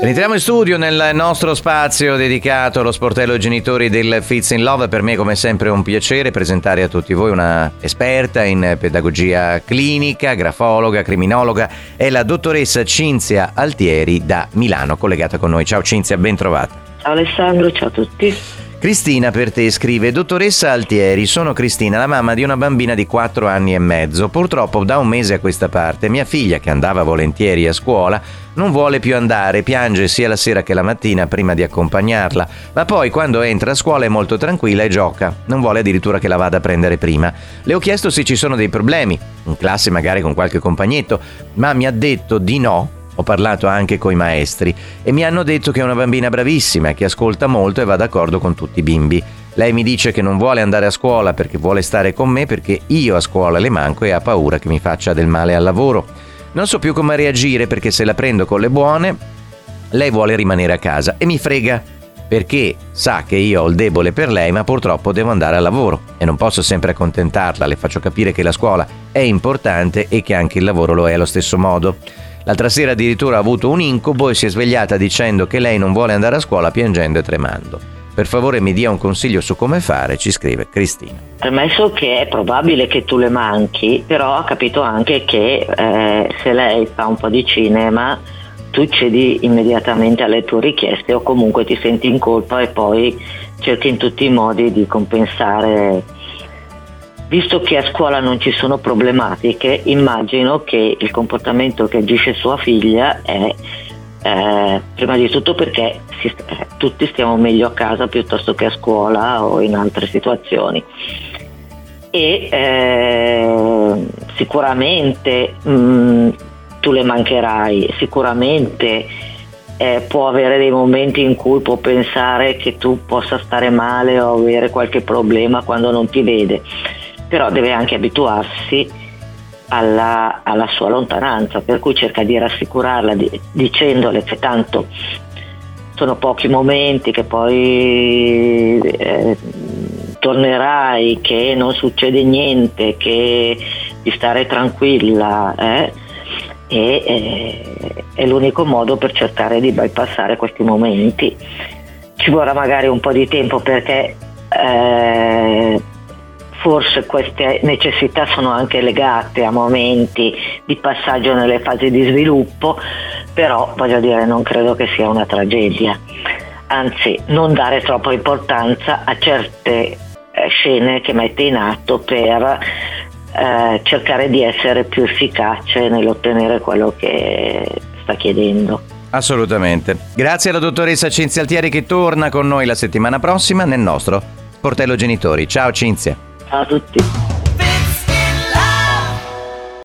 Rientriamo in studio nel nostro spazio dedicato allo sportello genitori del Fits in Love. Per me come sempre è un piacere presentare a tutti voi una esperta in pedagogia clinica, grafologa, criminologa, è la dottoressa Cinzia Altieri da Milano, collegata con noi. Ciao Cinzia, ben trovata. Ciao Alessandro, ciao a tutti. Cristina per te scrive: dottoressa Altieri, sono Cristina, la mamma di una bambina di 4 anni e mezzo. Purtroppo da un mese a questa parte mia figlia, che andava volentieri a scuola, non vuole più andare, piange sia la sera che la mattina prima di accompagnarla, ma poi quando entra a scuola è molto tranquilla e gioca, non vuole addirittura che la vada a prendere prima. Le ho chiesto se ci sono dei problemi, in classe magari con qualche compagnetto, ma mi ha detto di no. Ho parlato anche coi maestri e mi hanno detto che è una bambina bravissima, che ascolta molto e va d'accordo con tutti i bimbi. Lei mi dice che non vuole andare a scuola perché vuole stare con me, perché io a scuola le manco e ha paura che mi faccia del male al lavoro. Non so più come reagire, perché se la prendo con le buone, lei vuole rimanere a casa e mi frega, perché sa che io ho il debole per lei, ma purtroppo devo andare al lavoro e non posso sempre accontentarla. Le faccio capire che la scuola è importante e che anche il lavoro lo è allo stesso modo. L'altra sera addirittura ha avuto un incubo e si è svegliata dicendo che lei non vuole andare a scuola, piangendo e tremando. Per favore mi dia un consiglio su come fare, ci scrive Cristina. Premesso che è probabile che tu le manchi, però ho capito anche che se lei fa un po' di cinema tu cedi immediatamente alle tue richieste o comunque ti senti in colpa e poi cerchi in tutti i modi di compensare. Visto che a scuola non ci sono problematiche, immagino che il comportamento che agisce sua figlia è prima di tutto perché tutti stiamo meglio a casa piuttosto che a scuola o in altre situazioni. E sicuramente tu le mancherai, sicuramente può avere dei momenti in cui può pensare che tu possa stare male o avere qualche problema quando non ti vede. Però deve anche abituarsi alla sua lontananza, per cui cerca di rassicurarla dicendole che tanto sono pochi momenti, che poi tornerai, che non succede niente, che di stare tranquilla, è l'unico modo per cercare di bypassare questi momenti. Ci vorrà magari un po' di tempo perché forse queste necessità sono anche legate a momenti di passaggio nelle fasi di sviluppo, però voglio dire, non credo che sia una tragedia. Anzi, non dare troppa importanza a certe scene che mette in atto per cercare di essere più efficace nell'ottenere quello che sta chiedendo. Assolutamente. Grazie alla dottoressa Cinzia Altieri, che torna con noi la settimana prossima nel nostro sportello genitori. Ciao Cinzia. Ciao a tutti.